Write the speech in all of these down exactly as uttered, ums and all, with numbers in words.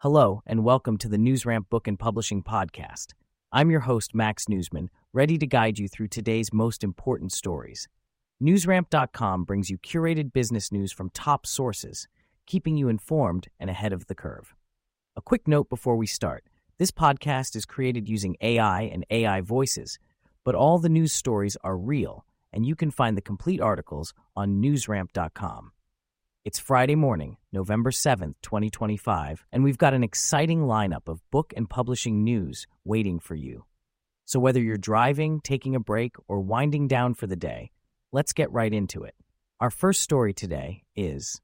Hello, and welcome to the NewsRamp Book and Publishing Podcast. I'm your host, Max Newsman, ready to guide you through today's most important stories. NewsRamp dot com brings you curated business news from top sources, keeping you informed and ahead of the curve. A quick note before we start. This podcast is created using A I and A I voices, but all the news stories are real, and you can find the complete articles on NewsRamp dot com. It's Friday morning, November seventh, twenty twenty-five, and we've got an exciting lineup of book and publishing news waiting for you. So whether you're driving, taking a break, or winding down for the day, let's get right into it. Our first story today is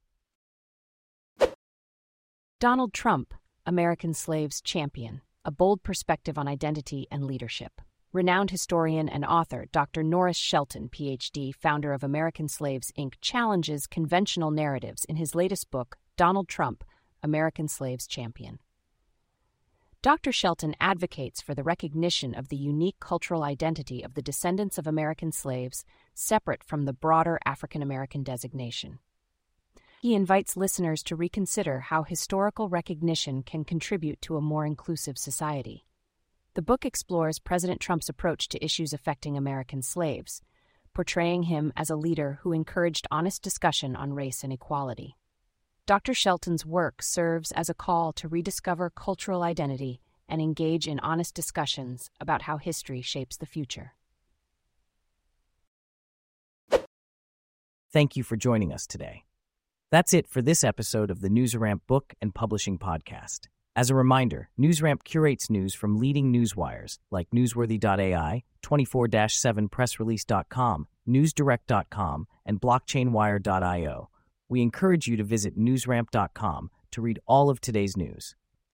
Donald Trump, American Slaves Champion, a bold perspective on identity and leadership. Renowned historian and author Doctor Norris Shelton, P H D, founder of American Slaves, Incorporated, challenges conventional narratives in his latest book, Donald Trump, American Slaves Champion. Doctor Shelton advocates for the recognition of the unique cultural identity of the descendants of American slaves, separate from the broader African American designation. He invites listeners to reconsider how historical recognition can contribute to a more inclusive society. The book explores President Trump's approach to issues affecting American slaves, portraying him as a leader who encouraged honest discussion on race and equality. Doctor Shelton's work serves as a call to rediscover cultural identity and engage in honest discussions about how history shapes the future. Thank you for joining us today. That's it for this episode of the NewsRamp Book and Publishing Podcast. As a reminder, NewsRamp curates news from leading newswires like Newsworthy dot A I, twenty-four seven press release dot com, Newsdirect dot com, and Blockchain Wire dot io. We encourage you to visit NewsRamp dot com to read all of today's news.